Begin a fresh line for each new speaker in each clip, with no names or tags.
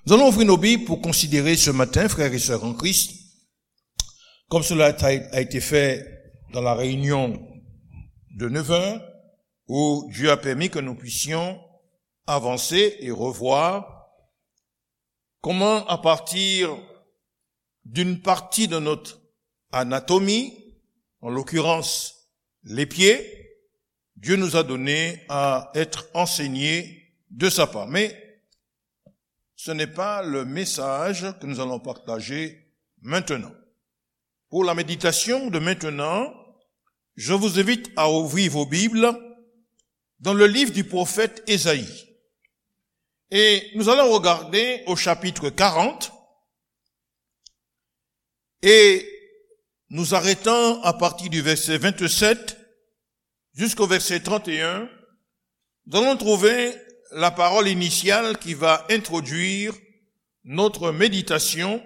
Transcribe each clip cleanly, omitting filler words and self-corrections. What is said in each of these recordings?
Nous allons ouvrir nos Bibles pour considérer ce matin, frères et sœurs en Christ, comme cela a été fait dans la réunion de 9h, où Dieu a permis que nous puissions avancer et revoir comment, à partir d'une partie de notre anatomie, en l'occurrence les pieds, Dieu nous a donné à être enseignés de sa part. Mais ce n'est pas le message que nous allons partager maintenant. Pour la méditation de maintenant, je vous invite à ouvrir vos Bibles dans le livre du prophète Ésaïe. Et nous allons regarder au chapitre 40 et nous arrêtons à partir du verset 27 jusqu'au verset 31. Nous allons trouver la parole initiale qui va introduire notre méditation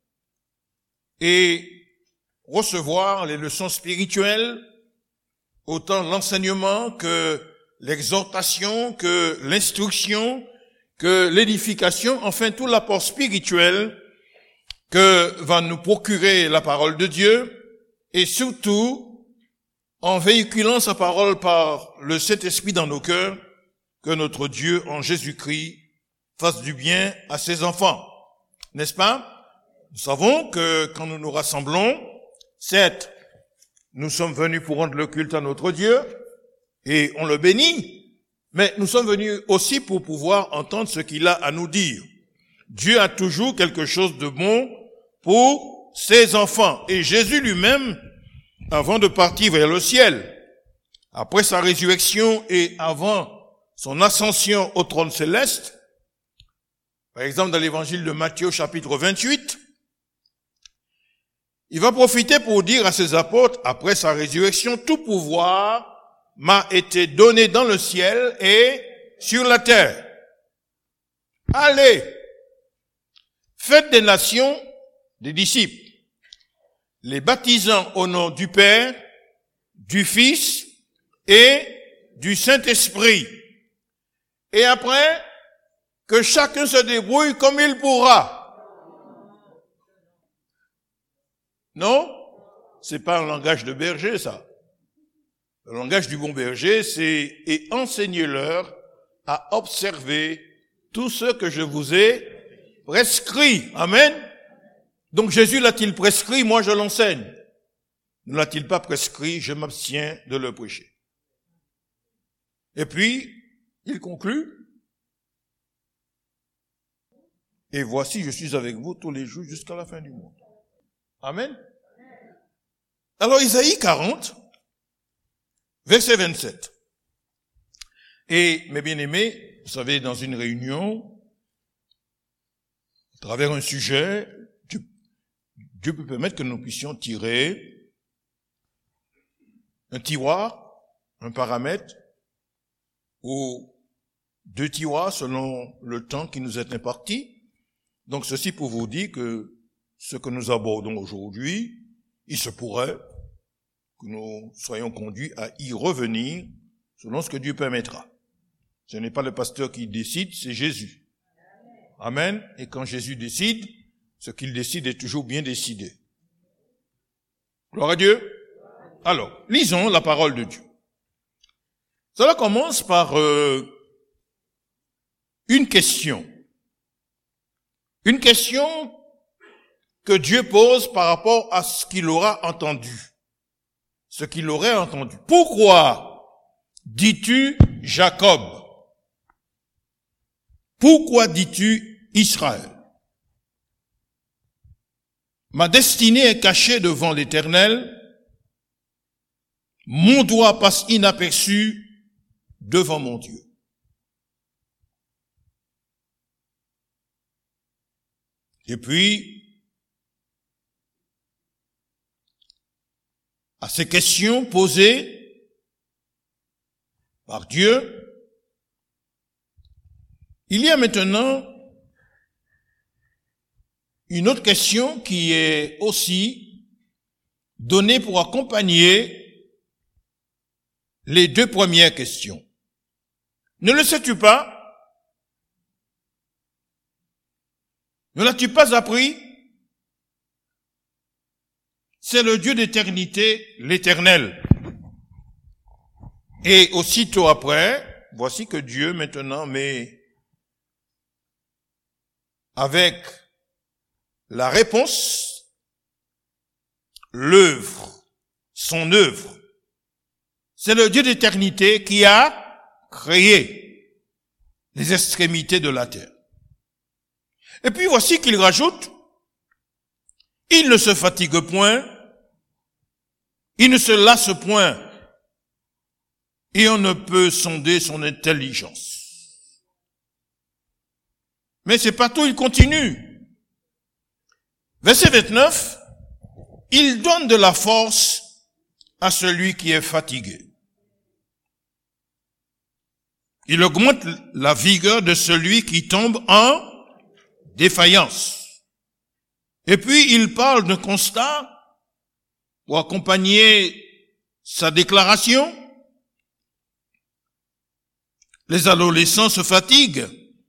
et recevoir les leçons spirituelles, autant l'enseignement que l'exhortation, que l'instruction, que l'édification, enfin tout l'apport spirituel que va nous procurer la parole de Dieu, et surtout en véhiculant sa parole par le Saint-Esprit dans nos cœurs, que notre Dieu en Jésus-Christ fasse du bien à ses enfants. N'est-ce pas? Nous savons que quand nous nous rassemblons, certes, nous sommes venus pour rendre le culte à notre Dieu, et on le bénit, mais nous sommes venus aussi pour pouvoir entendre ce qu'il a à nous dire. Dieu a toujours quelque chose de bon pour ses enfants. Et Jésus lui-même, avant de partir vers le ciel, après sa résurrection et avant son ascension au trône céleste, par exemple dans l'évangile de Matthieu chapitre 28, il va profiter pour dire à ses apôtres, après sa résurrection, tout pouvoir m'a été donné dans le ciel et sur la terre. Allez, faites des nations des disciples, les baptisant au nom du Père, du Fils et du Saint-Esprit. Et après, que chacun se débrouille comme il pourra. Non? C'est pas un langage de berger, ça. Le langage du bon berger, c'est « et enseignez-leur à observer tout ce que je vous ai prescrit. » Amen. Donc Jésus l'a-t-il prescrit? Moi je l'enseigne. Ne l'a-t-il pas prescrit? Je m'abstiens de le prêcher. Et puis, il conclut. Et voici, je suis avec vous tous les jours jusqu'à la fin du monde. Amen. Alors Isaïe 40, verset 27. Et, mes bien-aimés, vous savez, dans une réunion, à travers un sujet, Dieu peut permettre que nous puissions tirer un tiroir, un paramètre, ou deux tiroirs selon le temps qui nous est imparti. Donc ceci pour vous dire que ce que nous abordons aujourd'hui, il se pourrait que nous soyons conduits à y revenir selon ce que Dieu permettra. Ce n'est pas le pasteur qui décide, c'est Jésus. Amen. Et quand Jésus décide, ce qu'il décide est toujours bien décidé. Gloire à Dieu. Alors, lisons la parole de Dieu. Cela commence par une question. Une question que Dieu pose par rapport à ce qu'il aura entendu. Ce qu'il aurait entendu. Pourquoi dis-tu Jacob? Pourquoi dis-tu Israël? Ma destinée est cachée devant l'Éternel. Mon doigt passe inaperçu devant mon Dieu. Et puis, à ces questions posées par Dieu, il y a maintenant une autre question qui est aussi donnée pour accompagner les deux premières questions. Ne le sais-tu pas? Ne l'as-tu pas appris? C'est le Dieu d'éternité, l'Éternel. Et aussitôt après, voici que Dieu maintenant met avec la réponse l'œuvre, son œuvre. C'est le Dieu d'éternité qui a créé les extrémités de la terre. Et puis voici qu'il rajoute, il ne se fatigue point, il ne se lasse point, et on ne peut sonder son intelligence. Mais c'est pas tout, il continue. Verset 29, il donne de la force à celui qui est fatigué. Il augmente la vigueur de celui qui tombe en défaillance. Et puis, il parle d'un constat pour accompagner sa déclaration. Les adolescents se fatiguent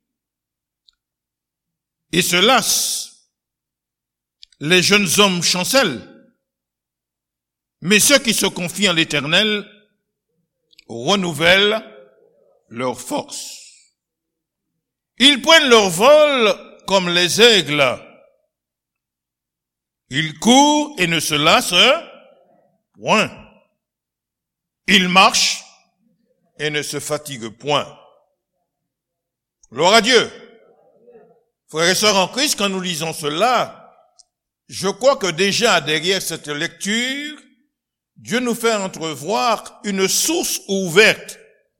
et se lassent. Les jeunes hommes chancellent. Mais ceux qui se confient en l'Éternel renouvellent leur force. Ils prennent leur vol comme les aigles. Ils courent et ne se lassent point. Ils marchent et ne se fatiguent point. Gloire à Dieu. Frères et sœurs en Christ, quand nous lisons cela, je crois que déjà derrière cette lecture, Dieu nous fait entrevoir une source ouverte.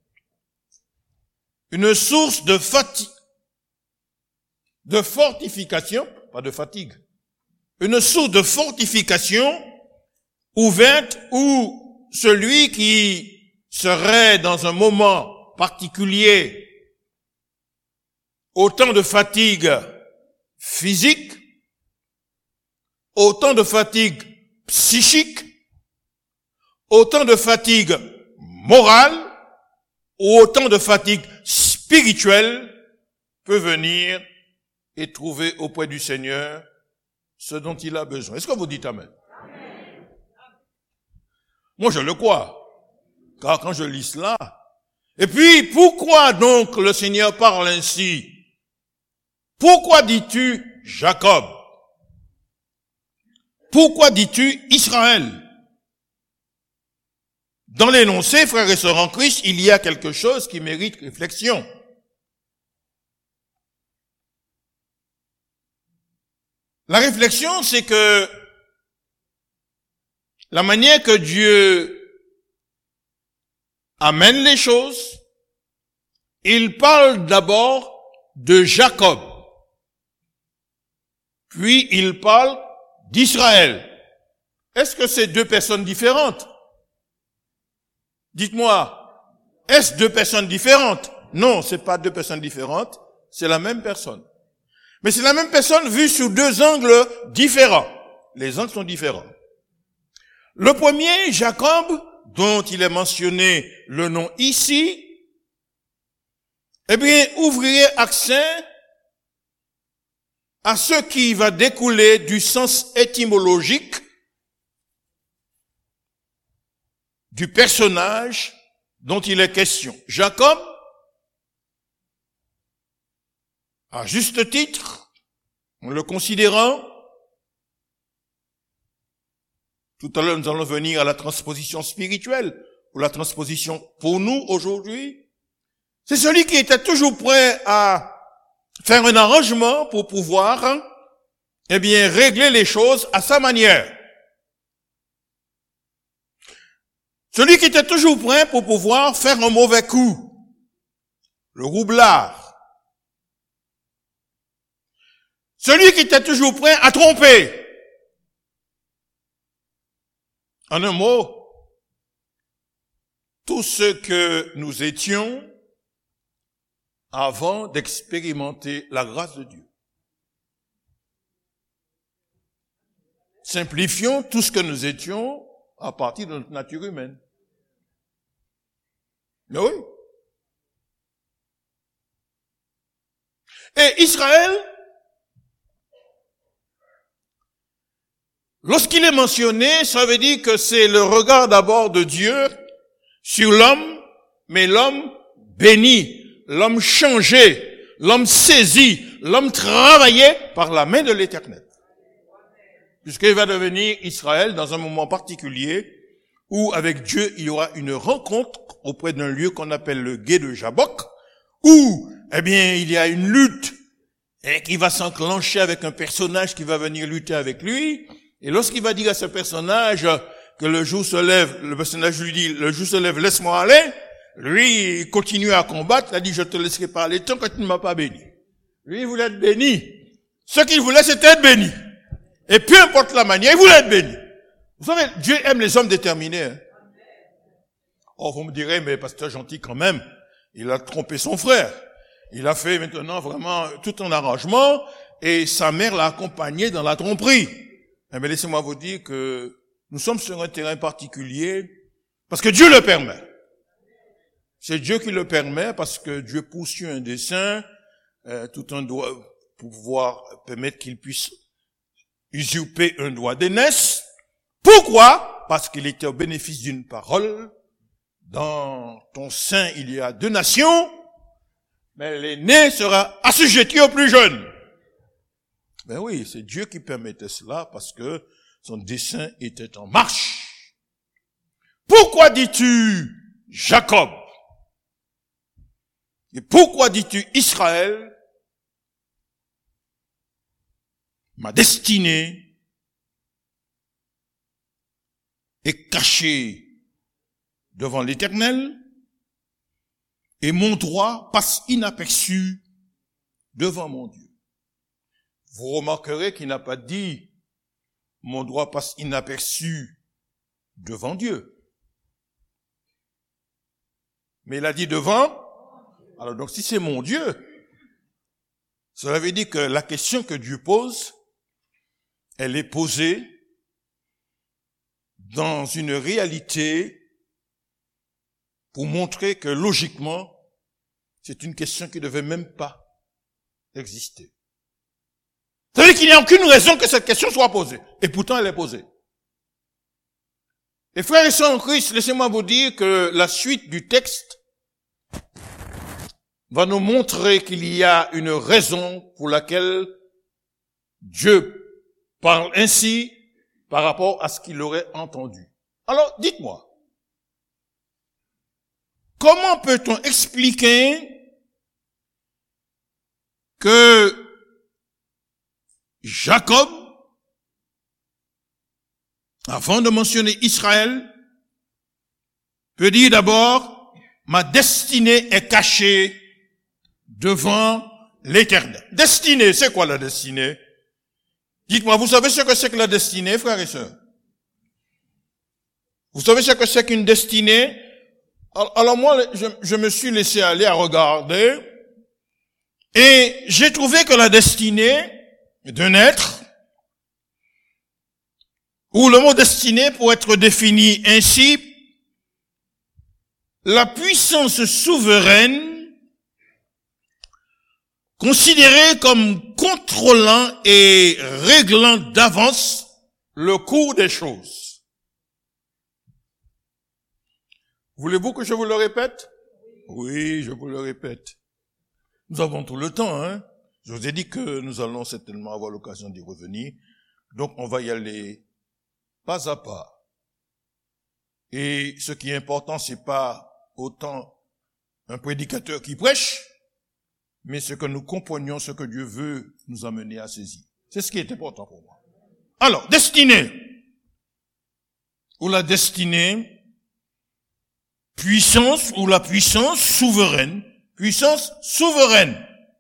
Une source de fatigue, de fortification, pas de fatigue, une source de fortification ouverte où celui qui serait dans un moment particulier autant de fatigue physique, autant de fatigue psychique, autant de fatigue morale, ou autant de fatigue spirituelle peut venir et trouver auprès du Seigneur ce dont il a besoin. Est-ce que vous dites Amen? Amen. Moi, je le crois. Car quand je lis cela, et puis, pourquoi donc le Seigneur parle ainsi? Pourquoi dis-tu Jacob? Pourquoi dis-tu Israël? Dans l'énoncé, frères et sœurs en Christ, il y a quelque chose qui mérite réflexion. La réflexion, c'est que la manière que Dieu amène les choses, il parle d'abord de Jacob, puis il parle d'Israël. Est-ce que c'est deux personnes différentes? Dites-moi, est-ce deux personnes différentes? Non, c'est pas deux personnes différentes, c'est la même personne. Mais c'est la même personne vue sous deux angles différents. Les angles sont différents. Le premier, Jacob, dont il est mentionné le nom ici, eh bien, ouvriez accent à ce qui va découler du sens étymologique du personnage dont il est question. Jacob, à juste titre, en le considérant, tout à l'heure nous allons venir à la transposition spirituelle, ou la transposition pour nous aujourd'hui, c'est celui qui était toujours prêt à faire un arrangement pour pouvoir, eh bien, régler les choses à sa manière. Celui qui était toujours prêt pour pouvoir faire un mauvais coup. Le roublard. Celui qui était toujours prêt à tromper. En un mot, tout ce que nous étions avant d'expérimenter la grâce de Dieu. Simplifions tout ce que nous étions à partir de notre nature humaine. Mais oui. Et Israël, Lorsqu'il est mentionné, ça veut dire que c'est le regard d'abord de Dieu sur l'homme, mais l'homme béni, l'homme changé, l'homme saisi, l'homme travaillé par la main de l'Éternel. Puisqu'il va devenir Israël dans un moment particulier où avec Dieu il y aura une rencontre auprès d'un lieu qu'on appelle le gué de Jabbok, où, il y a une lutte qui va s'enclencher avec un personnage qui va venir lutter avec lui. Et lorsqu'il va dire à ce personnage que le jour se lève, le personnage lui dit, le jour se lève, laisse-moi aller, lui, il continue à combattre, il a dit, je te laisserai parler tant que tu ne m'as pas béni. Lui, il voulait être béni. Ce qu'il voulait, c'était être béni. Et peu importe la manière, il voulait être béni. Vous savez, Dieu aime les hommes déterminés. Hein. Oh, vous me direz, mais pasteur gentil quand même, il a trompé son frère. Il a fait maintenant vraiment tout un arrangement et sa mère l'a accompagné dans la tromperie. Mais laissez-moi vous dire que nous sommes sur un terrain particulier parce que Dieu le permet. C'est Dieu qui le permet parce que Dieu poursuit un dessein, tout un doigt pour pouvoir permettre qu'il puisse usurper un droit d'aînesse. Pourquoi? Parce qu'il était au bénéfice d'une parole. Dans ton sein, il y a 2 nations, mais l'aîné sera assujetti au plus jeune. Ben oui, c'est Dieu qui permettait cela parce que son dessein était en marche. Pourquoi dis-tu Jacob? Et pourquoi dis-tu Israël? Ma destinée est cachée devant l'Éternel et mon droit passe inaperçu devant mon Dieu. Vous remarquerez qu'il n'a pas dit mon droit passe inaperçu devant Dieu. Mais il a dit devant. Alors donc si c'est mon Dieu, cela veut dire que la question que Dieu pose, elle est posée dans une réalité pour montrer que logiquement, c'est une question qui ne devait même pas exister. Ça veut dire qu'il n'y a aucune raison que cette question soit posée. Et pourtant, elle est posée. Et frères et sœurs en Christ, laissez-moi vous dire que la suite du texte va nous montrer qu'il y a une raison pour laquelle Dieu parle ainsi par rapport à ce qu'il aurait entendu. Alors, dites-moi, comment peut-on expliquer que Jacob, avant de mentionner Israël, peut dire d'abord, ma destinée est cachée devant l'Éternel. Destinée, c'est quoi la destinée? Dites-moi, vous savez ce que c'est que la destinée, frères et sœurs? Vous savez ce que c'est qu'une destinée? Alors moi, je me suis laissé aller à regarder et j'ai trouvé que la destinée d'un être, ou le mot destinée pour être défini ainsi, la puissance souveraine considérée comme contrôlant et réglant d'avance le cours des choses. Voulez-vous que je vous le répète? Oui, je vous le répète. Nous avons tout le temps, hein. Je vous ai dit que nous allons certainement avoir l'occasion d'y revenir. Donc, on va y aller pas à pas. Et ce qui est important, c'est pas autant un prédicateur qui prêche, mais ce que nous comprenions, ce que Dieu veut nous amener à saisir. C'est ce qui est important pour moi. Alors, destinée. Ou la destinée, puissance ou la puissance souveraine. Puissance souveraine.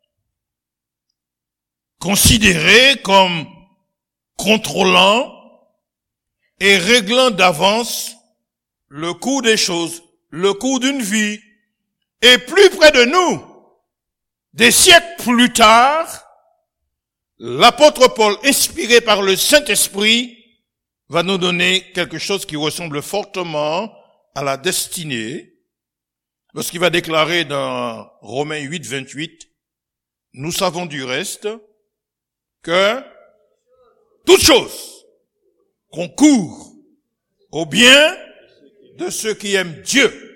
Considéré comme contrôlant et réglant d'avance le cours des choses, le cours d'une vie, et plus près de nous, des siècles plus tard, l'apôtre Paul, inspiré par le Saint-Esprit, va nous donner quelque chose qui ressemble fortement à la destinée, lorsqu'il va déclarer dans Romains 8, 28, nous savons du reste que toute chose concourt au bien de ceux qui aiment Dieu.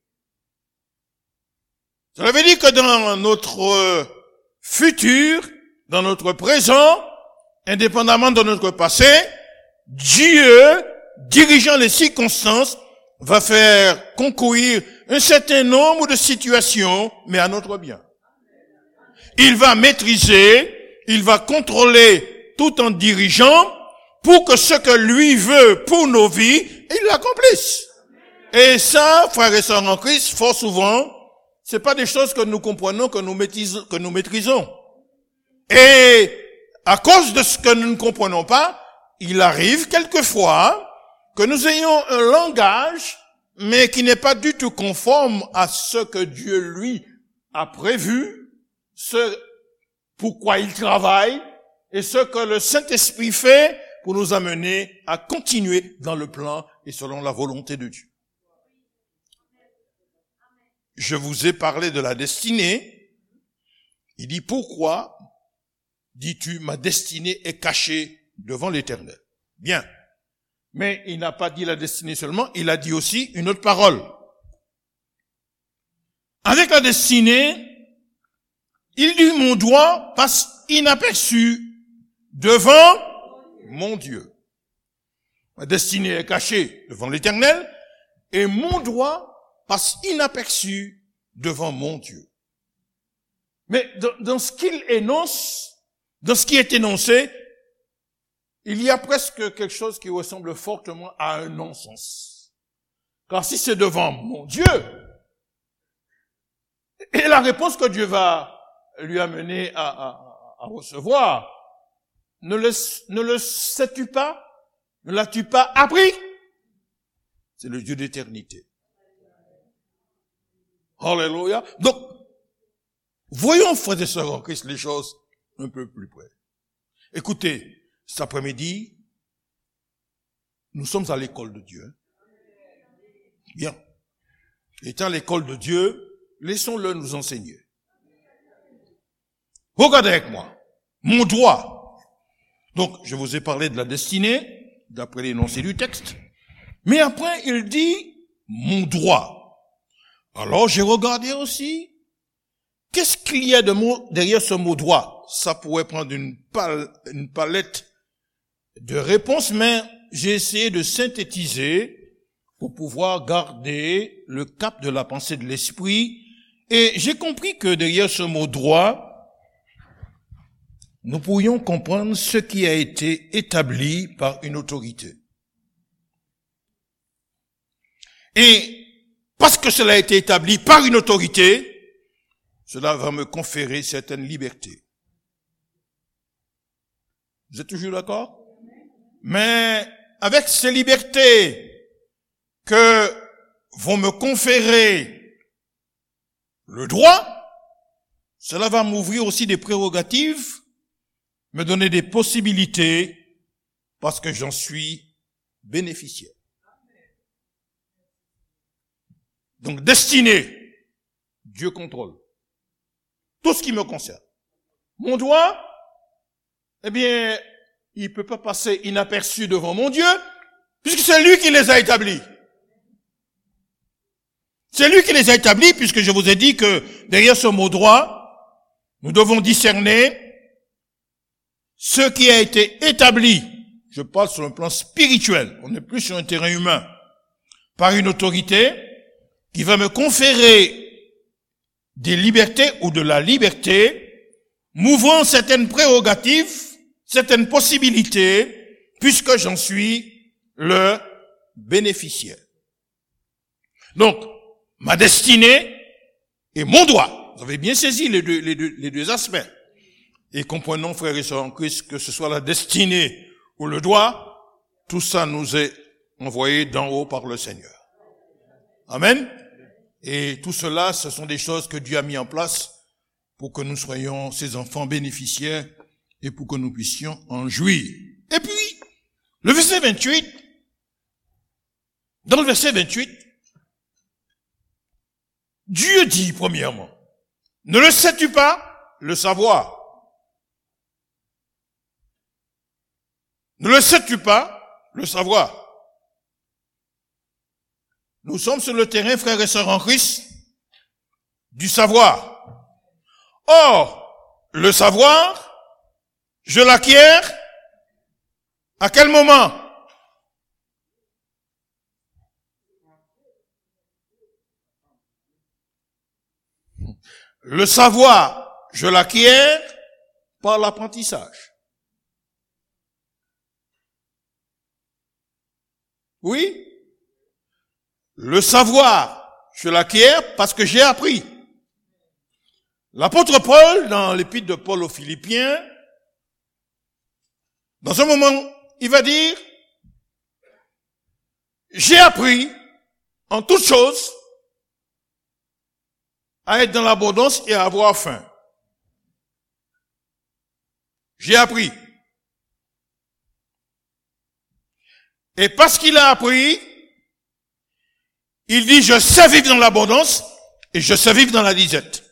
Cela veut dire que dans notre futur, dans notre présent, indépendamment de notre passé, Dieu, dirigeant les circonstances, va faire concourir un certain nombre de situations, mais à notre bien. Il va maîtriser, il va contrôler tout en dirigeant pour que ce que lui veut pour nos vies, il l'accomplisse. Et ça, frères et sœurs en Christ, fort souvent, c'est pas des choses que nous comprenons, que nous maîtrisons. Et à cause de ce que nous ne comprenons pas, il arrive quelquefois que nous ayons un langage, mais qui n'est pas du tout conforme à ce que Dieu, lui, a prévu, ce pourquoi il travaille, et ce que le Saint-Esprit fait pour nous amener à continuer dans le plan et selon la volonté de Dieu. Je vous ai parlé de la destinée. Il dit, pourquoi, dis-tu, ma destinée est cachée devant l'Éternel. Bien. Mais il n'a pas dit la destinée seulement, il a dit aussi une autre parole. Avec la destinée, il dit, mon doigt passe inaperçu devant mon Dieu. Ma destinée est cachée devant l'Éternel et mon doigt passe inaperçu devant mon Dieu. Mais dans ce qu'il énonce, dans ce qui est énoncé, il y a presque quelque chose qui ressemble fortement à un non-sens. Car si c'est devant mon Dieu, et la réponse que Dieu va lui amener à recevoir, ne le sais-tu pas? Ne l'as-tu pas appris? C'est le Dieu d'éternité. Alléluia. Donc, voyons, frères et sœurs en Christ, les choses un peu plus près. Écoutez, cet après-midi, nous sommes à l'école de Dieu. Bien. Étant l'école de Dieu, laissons-le nous enseigner. Regardez avec moi. Mon droit. Donc, je vous ai parlé de la destinée, d'après l'énoncé du texte. Mais après, il dit, mon droit. Alors, j'ai regardé aussi, qu'est-ce qu'il y a de mot derrière ce mot droit? Ça pourrait prendre une palette de réponses, mais j'ai essayé de synthétiser pour pouvoir garder le cap de la pensée de l'esprit. Et j'ai compris que derrière ce mot droit, nous pourrions comprendre ce qui a été établi par une autorité. Et parce que cela a été établi par une autorité, cela va me conférer certaines libertés. Vous êtes toujours d'accord? Mais avec ces libertés que vont me conférer le droit, cela va m'ouvrir aussi des prérogatives, me donner des possibilités, parce que j'en suis bénéficiaire. Donc, destiné, Dieu contrôle tout ce qui me concerne. Mon droit, eh bien, il peut pas passer inaperçu devant mon Dieu, puisque c'est lui qui les a établis. C'est lui qui les a établis, puisque je vous ai dit que derrière ce mot droit, nous devons discerner ce qui a été établi. Je parle sur un plan spirituel, on n'est plus sur un terrain humain, par une autorité qui va me conférer des libertés ou de la liberté, m'ouvrant certaines prérogatives, certaines possibilités, puisque j'en suis le bénéficiaire. Donc, ma destinée et mon droit. Vous avez bien saisi les deux aspects. Et comprenons, frères et sœurs en Christ, que ce soit la destinée ou le droit, tout ça nous est envoyé d'en haut par le Seigneur. Amen. Et tout cela, ce sont des choses que Dieu a mis en place pour que nous soyons ses enfants bénéficiaires et pour que nous puissions en jouir. Et puis, le verset 28, dans le verset 28, Dieu dit premièrement, ne le sais-tu pas, le savoir? Ne le sais-tu pas, le savoir. Nous sommes sur le terrain, frères et sœurs en Christ, du savoir. Or, le savoir, je l'acquiers à quel moment? Le savoir, je l'acquiers par l'apprentissage. Oui? Le savoir, je l'acquiers parce que j'ai appris. L'apôtre Paul, dans l'épître de Paul aux Philippiens, dans un moment, il va dire, j'ai appris en toutes choses à être dans l'abondance et à avoir faim. J'ai appris. Et parce qu'il a appris, il dit, je sais vivre dans l'abondance et je sais vivre dans la disette.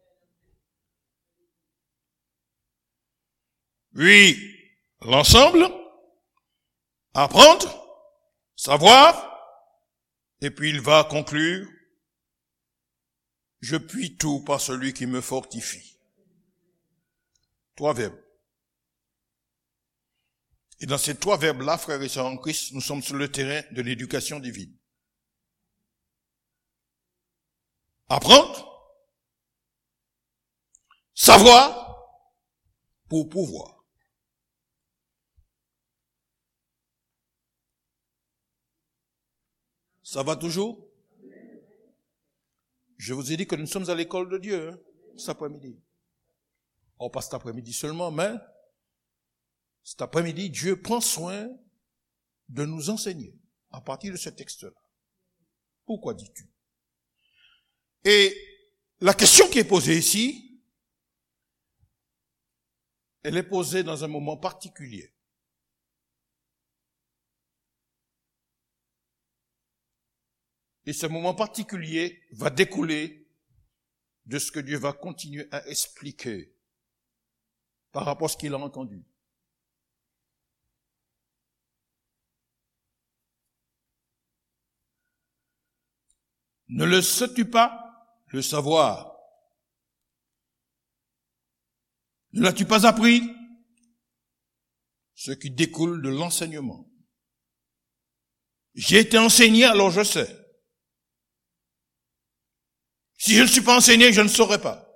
Oui, l'ensemble, apprendre, savoir, et puis il va conclure, je puis tout par celui qui me fortifie. 3 verbes. Et dans ces 3 verbes-là, frères et sœurs en Christ, nous sommes sur le terrain de l'éducation divine. Apprendre, savoir, pour pouvoir. Ça va toujours? Je vous ai dit que nous sommes à l'école de Dieu, cet après-midi. Oh, pas cet après-midi seulement, mais cet après-midi, Dieu prend soin de nous enseigner à partir de ce texte-là. Pourquoi dis-tu? Et la question qui est posée ici, elle est posée dans un moment particulier. Et ce moment particulier va découler de ce que Dieu va continuer à expliquer par rapport à ce qu'il a entendu. Ne le sais-tu pas, le savoir? Ne l'as-tu pas appris? Ce qui découle de l'enseignement. J'ai été enseigné, alors je sais. Si je ne suis pas enseigné, je ne saurais pas.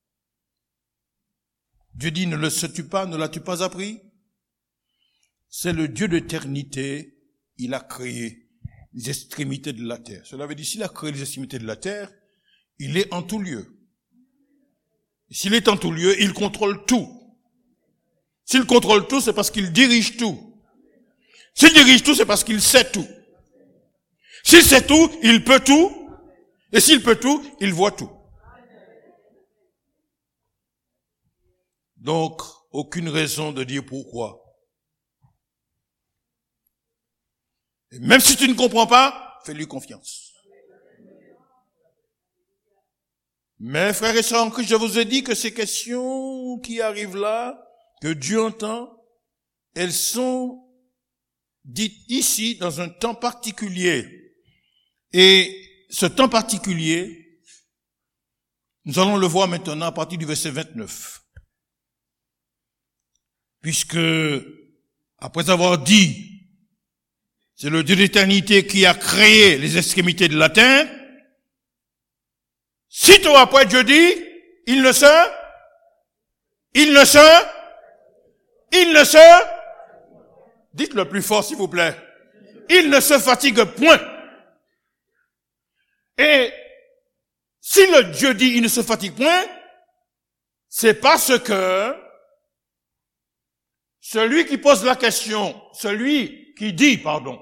Dieu dit, ne le sais-tu pas, ne l'as-tu pas appris? C'est le Dieu d'éternité, il a créé les extrémités de la terre. Cela veut dire, s'il a créé les extrémités de la terre, il est en tout lieu. S'il est en tout lieu, il contrôle tout. S'il contrôle tout, c'est parce qu'il dirige tout. S'il dirige tout, c'est parce qu'il sait tout. S'il sait tout, il peut tout. Et s'il peut tout, il voit tout. Donc, aucune raison de dire pourquoi. Et même si tu ne comprends pas, fais-lui confiance. Mais frères et sœurs en Christ, je vous ai dit que ces questions qui arrivent là, que Dieu entend, elles sont dites ici dans un temps particulier. Et ce temps particulier, nous allons le voir maintenant à partir du verset 29. Puisque, après avoir dit, c'est le Dieu d'éternité qui a créé les extrémités de la terre, sitôt après Dieu dit, il ne se dites-le plus fort s'il vous plaît, il ne se fatigue point. Et si le Dieu dit il ne se fatigue point, c'est parce que celui qui pose la question, celui qui dit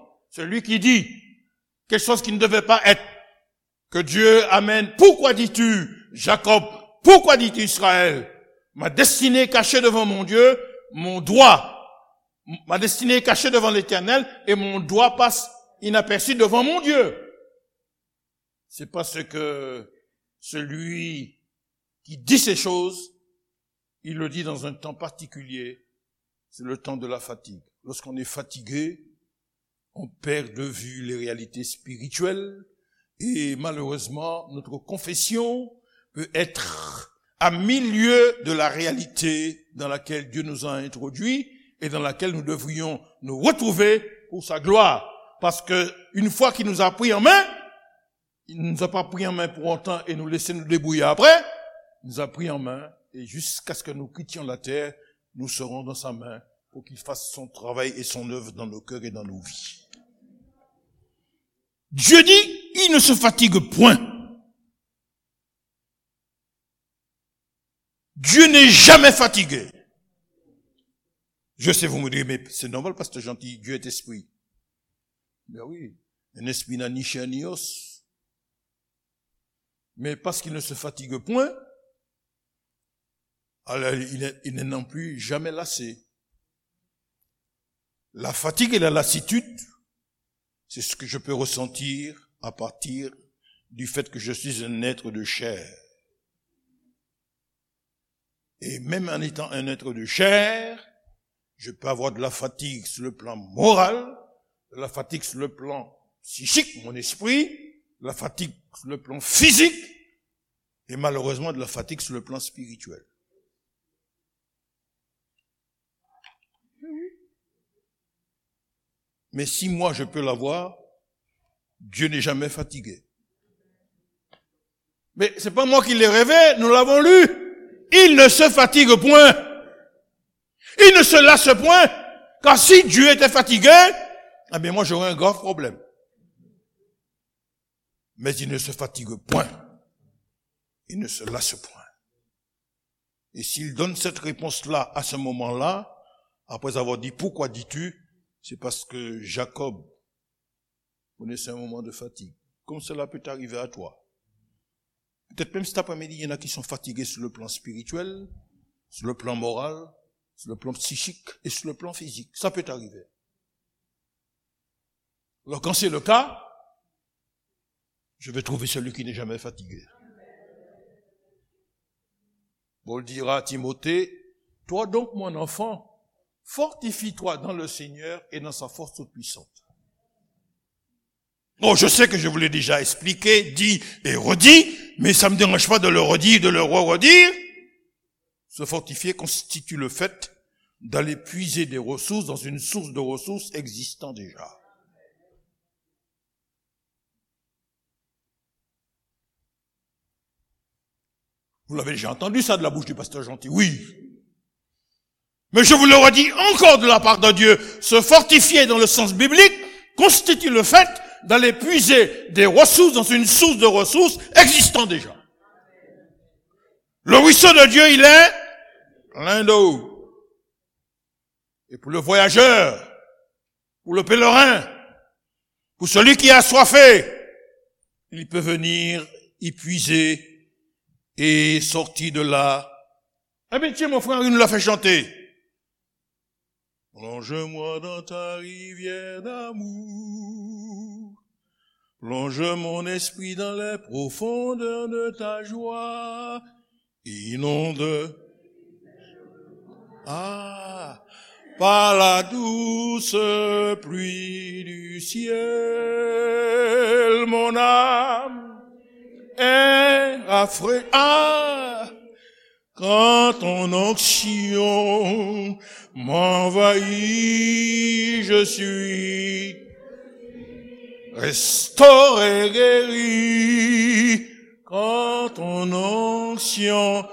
quelque chose qui ne devait pas être, que Dieu amène, pourquoi dis-tu, Jacob, pourquoi dis-tu Israël, ma destinée est cachée devant mon Dieu, ma destinée est cachée devant l'Éternel et mon doigt passe inaperçu devant mon Dieu. C'est parce que celui qui dit ces choses, il le dit dans un temps particulier, c'est le temps de la fatigue. Lorsqu'on est fatigué, on perd de vue les réalités spirituelles et malheureusement, notre confession peut être à milieu de la réalité dans laquelle Dieu nous a introduits et dans laquelle nous devrions nous retrouver pour sa gloire. Parce que une fois qu'il nous a pris en main, il ne nous a pas pris en main pour autant et nous laisser nous débrouiller après. Il nous a pris en main et jusqu'à ce que nous quittions la terre, nous serons dans sa main pour qu'il fasse son travail et son œuvre dans nos cœurs et dans nos vies. Dieu dit, il ne se fatigue point. Dieu n'est jamais fatigué. Je sais, vous me direz, mais c'est normal parce que gentil, Dieu est esprit. Ben oui, un esprit n'a ni chair ni os. Mais parce qu'il ne se fatigue point, alors il n'est non plus jamais lassé. La fatigue et la lassitude, c'est ce que je peux ressentir à partir du fait que je suis un être de chair. Et même en étant un être de chair, je peux avoir de la fatigue sur le plan moral, de la fatigue sur le plan psychique, mon esprit, de la fatigue sur le plan physique, et malheureusement de la fatigue sur le plan spirituel. Mais si moi je peux l'avoir, Dieu n'est jamais fatigué. Mais c'est pas moi qui l'ai rêvé, nous l'avons lu. Il ne se fatigue point. Il ne se lasse point. Car si Dieu était fatigué, eh bien moi j'aurais un grave problème. Mais il ne se fatigue point. Il ne se lasse point. Et s'il donne cette réponse-là à ce moment-là, après avoir dit pourquoi dis-tu, c'est parce que Jacob connaissait un moment de fatigue. Comme cela peut arriver à toi. Peut-être même cet après-midi, il y en a qui sont fatigués sur le plan spirituel, sur le plan moral, sur le plan psychique et sur le plan physique. Ça peut arriver. Alors quand c'est le cas, je vais trouver celui qui n'est jamais fatigué. Paul dira à Timothée, toi donc mon enfant, fortifie-toi dans le Seigneur et dans sa force toute puissante. Bon, je sais que je vous l'ai déjà expliqué, dit et redit, mais ça me dérange pas de le redire, de le redire. Se fortifier constitue le fait d'aller puiser des ressources dans une source de ressources existant déjà. Vous l'avez déjà entendu ça de la bouche du pasteur Gentil, oui. Mais je vous le redis encore de la part de Dieu, se fortifier dans le sens biblique constitue le fait d'aller puiser des ressources dans une source de ressources existant déjà. Le ruisseau de Dieu, il est plein d'eau. Et pour le voyageur, pour le pèlerin, pour celui qui a soifé, il peut venir y puiser et sortir de là. Eh bien tiens mon frère, il nous l'a fait chanter. Plonge-moi dans ta rivière d'amour, plonge mon esprit dans les profondeurs de ta joie, inonde, par la douce pluie du ciel, mon âme est rafraîchie. Quand ton onction m'envahit, je suis restauré, guéri. Quand ton onction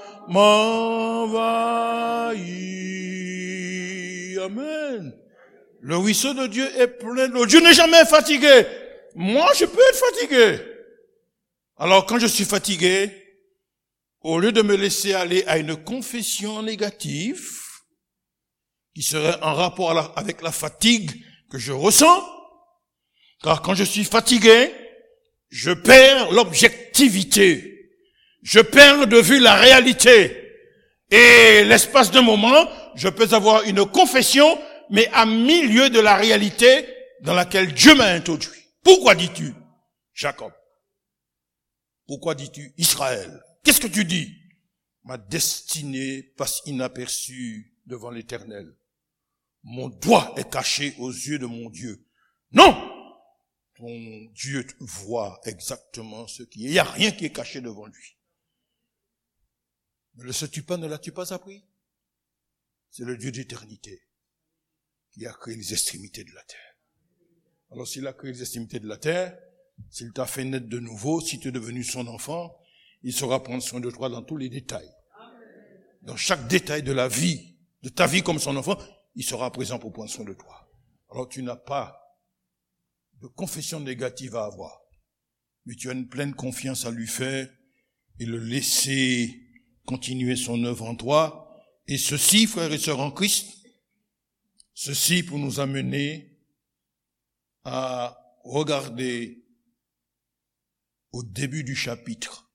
m'envahit. Amen. Le ruisseau de Dieu est plein d'eau. Dieu n'est jamais fatigué. Moi, je peux être fatigué. Alors, quand je suis fatigué, au lieu de me laisser aller à une confession négative, qui serait en rapport avec la fatigue que je ressens, car quand je suis fatigué, je perds l'objectivité, je perds de vue la réalité, et l'espace d'un moment, je peux avoir une confession, mais à milieu de la réalité dans laquelle Dieu m'a introduit. Pourquoi dis-tu Jacob? Pourquoi dis-tu Israël? Qu'est-ce que tu dis? Ma destinée passe inaperçue devant l'Éternel. Mon doigt est caché aux yeux de mon Dieu. Non! Ton Dieu voit exactement ce qui est. Il n'y a rien qui est caché devant lui. Ne le sais-tu pas, ne l'as-tu pas appris? C'est le Dieu d'éternité qui a créé les extrémités de la terre. Alors s'il a créé les extrémités de la terre, s'il t'a fait naître de nouveau, si tu es devenu son enfant, il saura prendre soin de toi dans tous les détails. Dans chaque détail de la vie, de ta vie comme son enfant, il sera présent pour prendre soin de toi. Alors tu n'as pas de confession négative à avoir, mais tu as une pleine confiance à lui faire et le laisser continuer son œuvre en toi. Et ceci, frères et sœurs en Christ, ceci pour nous amener à regarder au début du chapitre,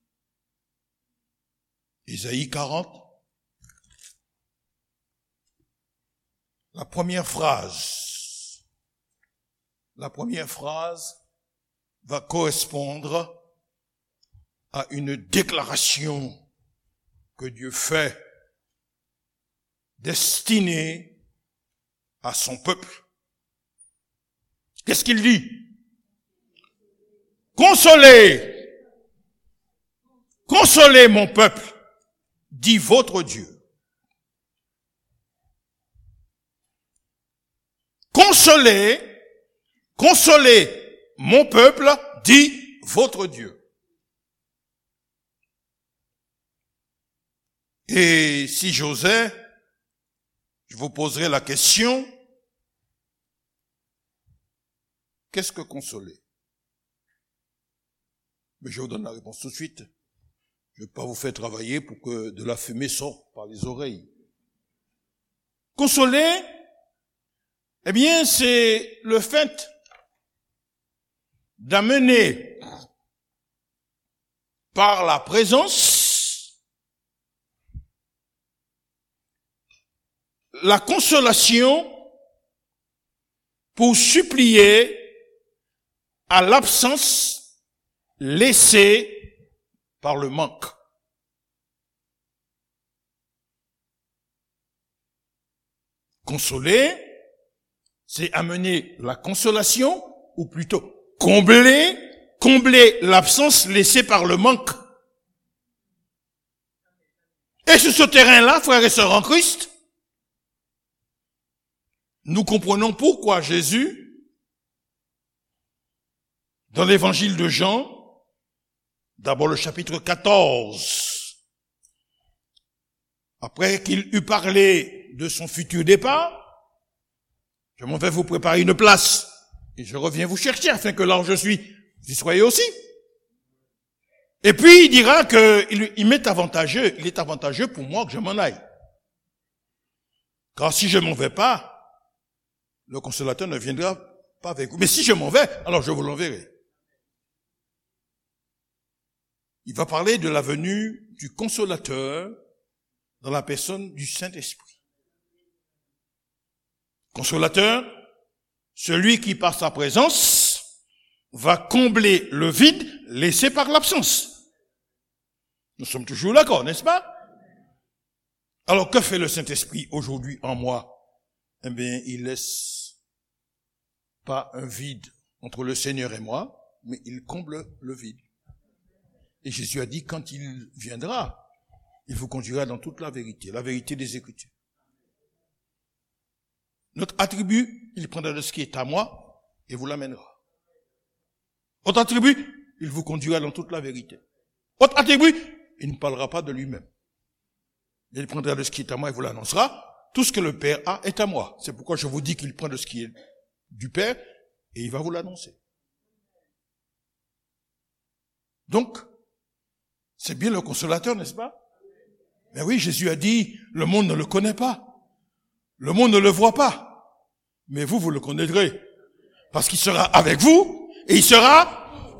Ésaïe 40, la première phrase va correspondre à une déclaration que Dieu fait destinée à son peuple. Qu'est-ce qu'il dit? Consolez mon peuple, dit votre Dieu. Consolez mon peuple, dit votre Dieu. Et si j'osais, je vous poserai la question, qu'est-ce que consoler? Mais je vous donne la réponse tout de suite. Je ne vais pas vous faire travailler pour que de la fumée sorte par les oreilles. Consoler, eh bien, c'est le fait d'amener par la présence la consolation pour supplier à l'absence laissée par le manque. Consoler, c'est amener la consolation, ou plutôt combler l'absence laissée par le manque. Et sur ce terrain-là, frères et sœurs en Christ, nous comprenons pourquoi Jésus, dans l'évangile de Jean, d'abord le chapitre 14, après qu'il eut parlé de son futur départ, je m'en vais vous préparer une place et je reviens vous chercher afin que là où je suis, vous y soyez aussi. Et puis il dira il est avantageux pour moi que je m'en aille. Car si je m'en vais pas, le consolateur ne viendra pas avec vous. Mais si je m'en vais, alors je vous l'enverrai. Il va parler de la venue du consolateur dans la personne du Saint-Esprit. Consolateur, celui qui par sa présence va combler le vide laissé par l'absence. Nous sommes toujours d'accord, n'est-ce pas? Alors que fait le Saint-Esprit aujourd'hui en moi? Eh bien, il laisse pas un vide entre le Seigneur et moi, mais il comble le vide. Et Jésus a dit, quand il viendra, il vous conduira dans toute la vérité des Écritures. Notre attribut, il prendra de ce qui est à moi et vous l'amènera. Votre attribut, il vous conduira dans toute la vérité. Votre attribut, il ne parlera pas de lui-même. Il prendra de ce qui est à moi et vous l'annoncera. Tout ce que le Père a est à moi. C'est pourquoi je vous dis qu'il prend de ce qui est du Père et il va vous l'annoncer. Donc, c'est bien le consolateur, n'est-ce pas? Mais oui, Jésus a dit, le monde ne le connaît pas. Le monde ne le voit pas. Mais vous le connaîtrez. Parce qu'il sera avec vous et il sera...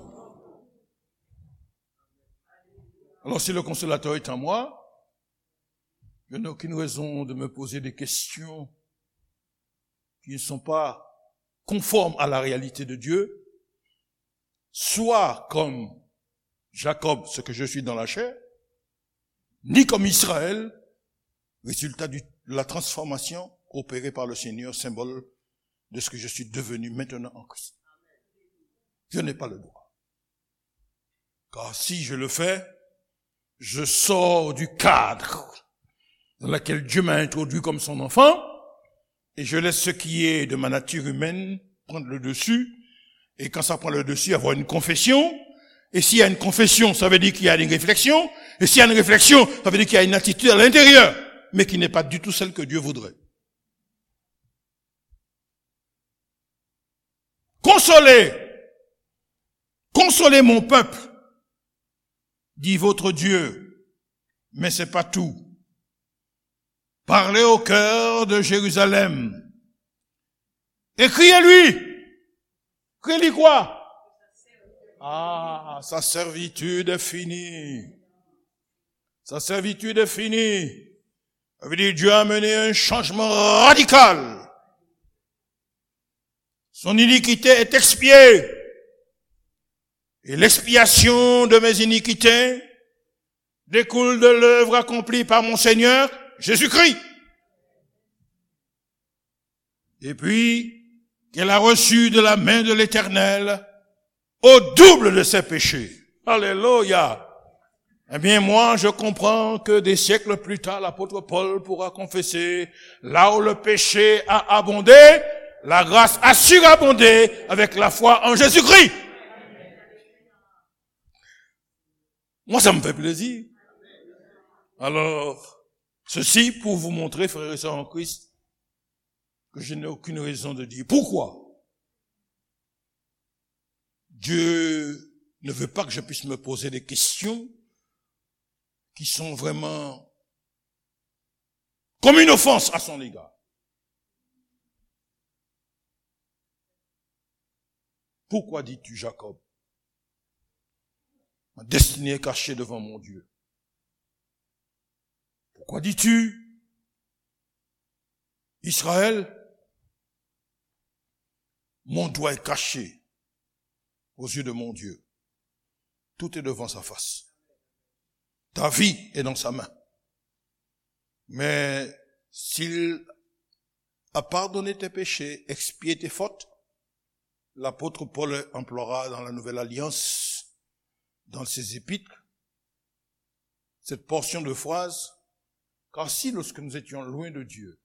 Alors si le consolateur est en moi, je n'ai aucune raison de me poser des questions qui ne sont pas conformes à la réalité de Dieu, soit comme Jacob, ce que je suis dans la chair, ni comme Israël, résultat de la transformation opérée par le Seigneur, symbole de ce que je suis devenu maintenant en Christ. Je n'ai pas le droit. Car si je le fais, je sors du cadre dans lequel Dieu m'a introduit comme son enfant, et je laisse ce qui est de ma nature humaine prendre le dessus, et quand ça prend le dessus, avoir une confession, et s'il y a une confession, ça veut dire qu'il y a une réflexion, et s'il y a une réflexion, ça veut dire qu'il y a une attitude à l'intérieur, mais qui n'est pas du tout celle que Dieu voudrait. Consolez mon peuple, dit votre Dieu, mais c'est pas tout. Parlez au cœur de Jérusalem. Et criez-lui. Criez-lui quoi? Ah, sa servitude est finie. Sa servitude est finie. Ça veut dire Dieu a mené un changement radical. Son iniquité est expiée. Et l'expiation de mes iniquités découle de l'œuvre accomplie par mon Seigneur, Jésus-Christ. Et puis, qu'elle a reçu de la main de l'Éternel au double de ses péchés. Alléluia. Eh bien, moi, je comprends que des siècles plus tard, l'apôtre Paul pourra confesser, là où le péché a abondé, la grâce a surabondé avec la foi en Jésus-Christ. Moi, ça me fait plaisir. Alors, ceci pour vous montrer, frères et sœurs en Christ, que je n'ai aucune raison de dire pourquoi Dieu ne veut pas que je puisse me poser des questions qui sont vraiment comme une offense à son égard. Pourquoi dis-tu, Jacob? Ma destinée est cachée devant mon Dieu. Pourquoi dis-tu, Israël? Mon doigt est caché aux yeux de mon Dieu. Tout est devant sa face. Ta vie est dans sa main. Mais s'il a pardonné tes péchés, expié tes fautes, l'apôtre Paul emploiera dans la Nouvelle Alliance, dans ses épîtres, cette portion de phrase, car si lorsque nous étions loin de Dieu,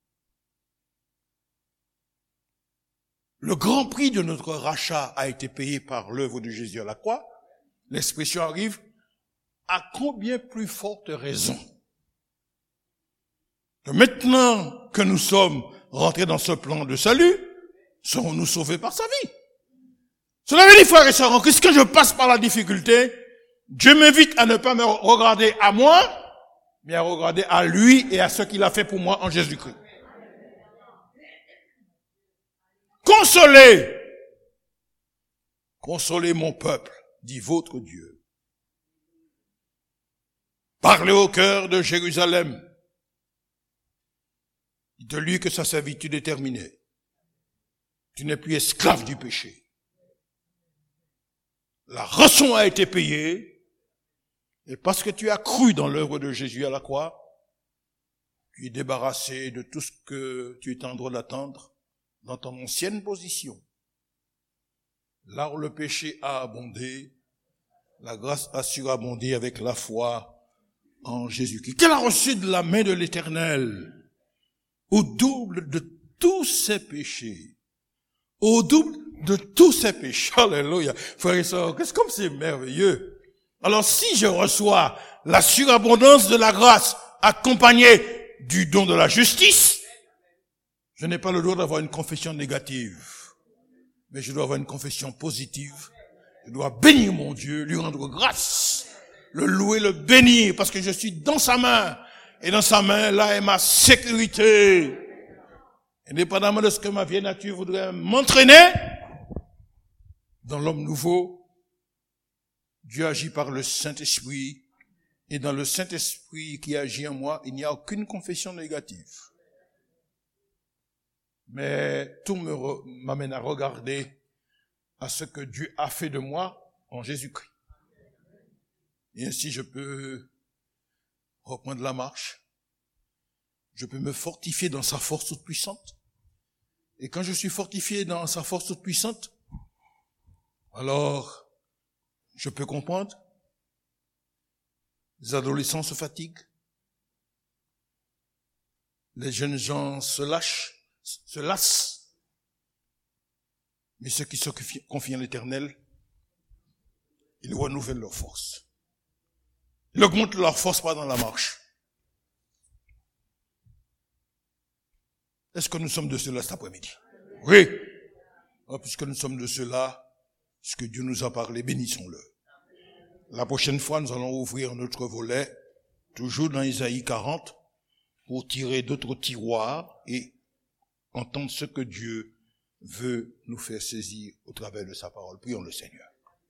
le grand prix de notre rachat a été payé par l'œuvre de Jésus à la croix, l'expression arrive, à combien plus forte raison que maintenant que nous sommes rentrés dans ce plan de salut, serons-nous sauvés par sa vie. Cela veut dire, frères et sœurs en Christ, quand je passe par la difficulté, Dieu m'invite à ne pas me regarder à moi, mais à regarder à lui et à ce qu'il a fait pour moi en Jésus-Christ. Consolez mon peuple, dit votre Dieu. Parlez au cœur de Jérusalem. Dites-lui que sa servitude est terminée. Tu n'es plus esclave du péché. La rançon a été payée. Et parce que tu as cru dans l'œuvre de Jésus à la croix, tu es débarrassé de tout ce que tu étais en droit d'attendre dans ton ancienne position. Là où le péché a abondé, la grâce a surabondé avec la foi en Jésus-Christ, qu'elle a reçu de la main de l'Éternel, au double de tous ses péchés. Au double de tous ses péchés. Alléluia. Frères et sœurs, qu'est-ce comme c'est merveilleux. Alors si je reçois la surabondance de la grâce accompagnée du don de la justice, je n'ai pas le droit d'avoir une confession négative, mais je dois avoir une confession positive. Je dois bénir mon Dieu, lui rendre grâce, le louer, le bénir, parce que je suis dans sa main. Et dans sa main, là est ma sécurité. Indépendamment de ce que ma vieille nature voudrait m'entraîner, dans l'homme nouveau, Dieu agit par le Saint-Esprit. Et dans le Saint-Esprit qui agit en moi, il n'y a aucune confession négative. Mais tout m'amène à regarder à ce que Dieu a fait de moi en Jésus-Christ. Et ainsi je peux reprendre la marche. Je peux me fortifier dans sa force toute puissante. Et quand je suis fortifié dans sa force toute puissante, alors je peux comprendre. Les adolescents se fatiguent. Les jeunes gens se lassent. Mais ceux qui se confient en l'Éternel, ils renouvellent leur force. Ils augmentent leur force pendant la marche. Est-ce que nous sommes de ceux-là cet après-midi? Oui. Puisque nous sommes de ceux-là, ce que Dieu nous a parlé, bénissons-le. La prochaine fois, nous allons ouvrir notre volet, toujours dans Isaïe 40, pour tirer d'autres tiroirs et entendre ce que Dieu veut nous faire saisir au travers de sa parole. Prions le Seigneur.